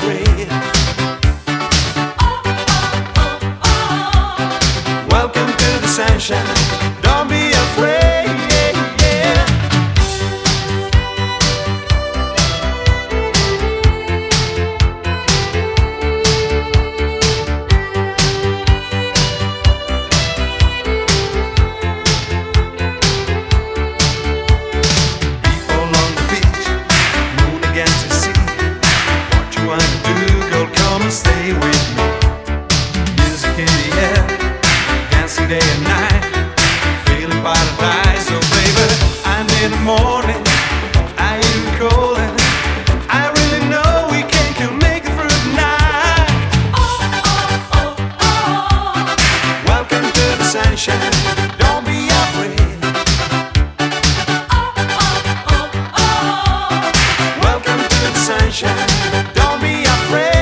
afraid. Welcome to the sunshine. Don't be afraid. Stay with me. Music in the air, dancing day and night, feeling paradise. So baby, I need a morning. I hear you calling. I really know we can make it through the night. Welcome to the sunshine. Don't be afraid. Welcome to the sunshine. Don't be afraid.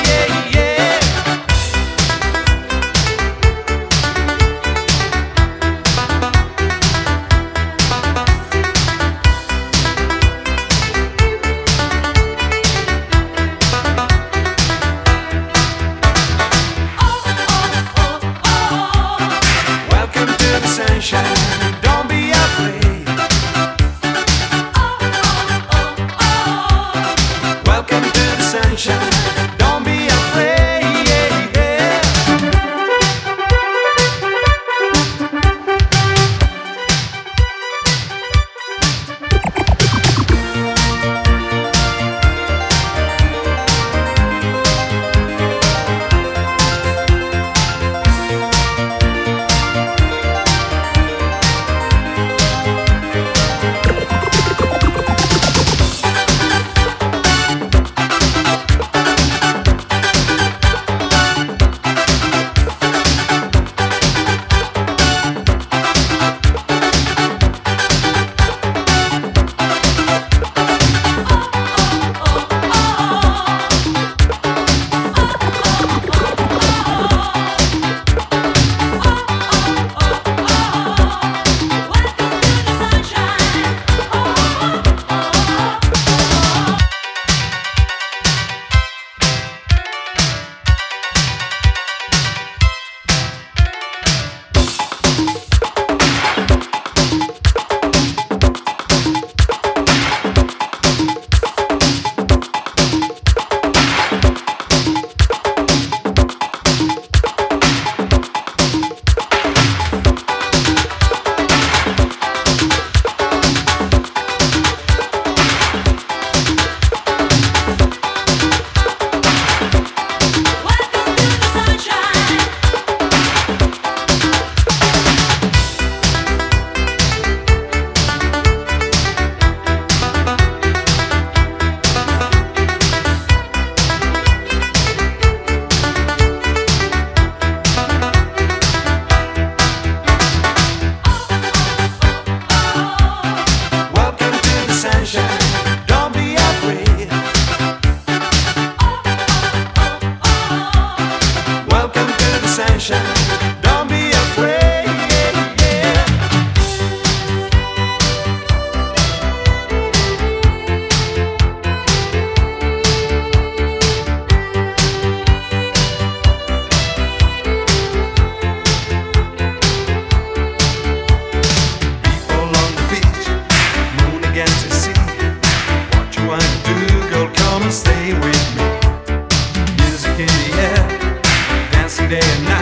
Sunshine, don't be afraid. Welcome to the sunshine. Don't be afraid. Sunshine, don't be afraid. People on the beach, moon against the sea. What you want to do, girl, come and stay with me. Music in the air, dancing day and night.